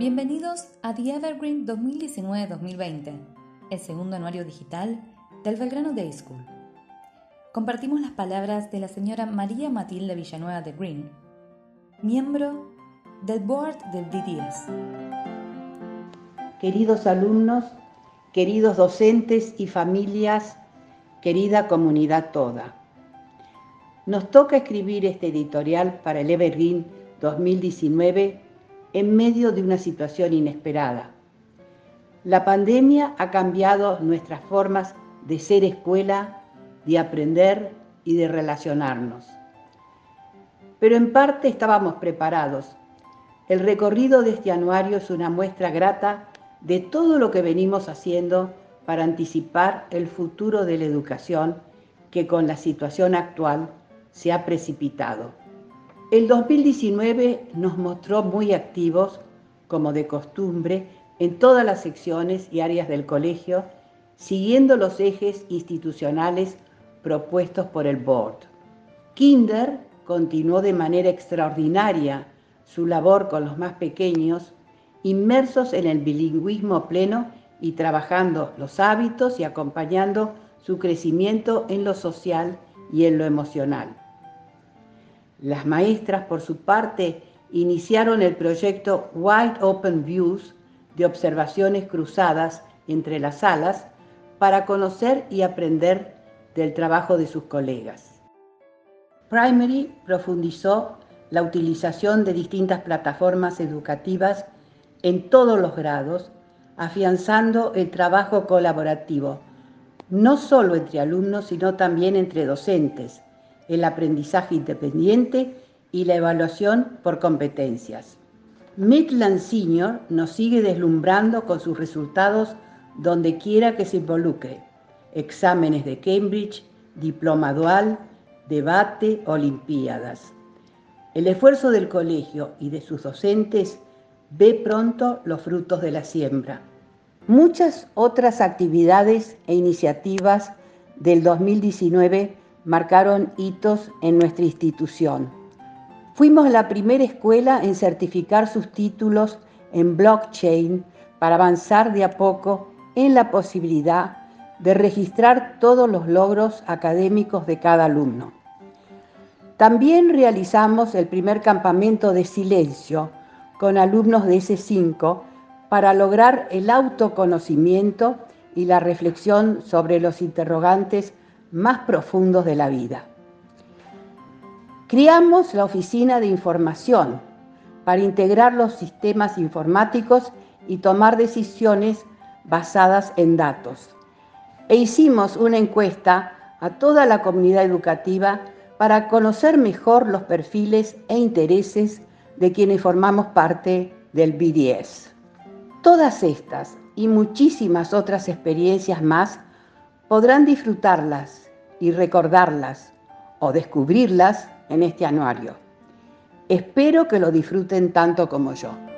Bienvenidos a The Evergreen 2019-2020, el segundo anuario digital del Belgrano Day School. Compartimos las palabras de la señora María Matilde Villanueva de Green, miembro del board del BDS. Queridos alumnos, queridos docentes y familias, querida comunidad toda. Nos toca escribir este editorial para el Evergreen 2019 en medio de una situación inesperada. La pandemia ha cambiado nuestras formas de ser escuela, de aprender y de relacionarnos. Pero en parte estábamos preparados. El recorrido de este anuario es una muestra grata de todo lo que venimos haciendo para anticipar el futuro de la educación que con la situación actual se ha precipitado. El 2019 nos mostró muy activos, como de costumbre, en todas las secciones y áreas del colegio, siguiendo los ejes institucionales propuestos por el Board. Kinder continuó de manera extraordinaria su labor con los más pequeños, inmersos en el bilingüismo pleno y trabajando los hábitos y acompañando su crecimiento en lo social y en lo emocional. Las maestras, por su parte, iniciaron el proyecto Wide Open Views de observaciones cruzadas entre las salas para conocer y aprender del trabajo de sus colegas. Primary profundizó la utilización de distintas plataformas educativas en todos los grados, afianzando el trabajo colaborativo, no solo entre alumnos, sino también entre docentes, el aprendizaje independiente y la evaluación por competencias. Midland Senior nos sigue deslumbrando con sus resultados donde quiera que se involucre: exámenes de Cambridge, diploma dual, debate, olimpiadas. El esfuerzo del colegio y de sus docentes ve pronto los frutos de la siembra. Muchas otras actividades e iniciativas del 2019 marcaron hitos en nuestra institución. Fuimos la primera escuela en certificar sus títulos en blockchain para avanzar de a poco en la posibilidad de registrar todos los logros académicos de cada alumno. También realizamos el primer campamento de silencio con alumnos de S5 para lograr el autoconocimiento y la reflexión sobre los interrogantes más profundos de la vida. Creamos la Oficina de Información para integrar los sistemas informáticos y tomar decisiones basadas en datos. E hicimos una encuesta a toda la comunidad educativa para conocer mejor los perfiles e intereses de quienes formamos parte del BDS. Todas estas y muchísimas otras experiencias más podrán disfrutarlas y recordarlas o descubrirlas en este anuario. Espero que lo disfruten tanto como yo.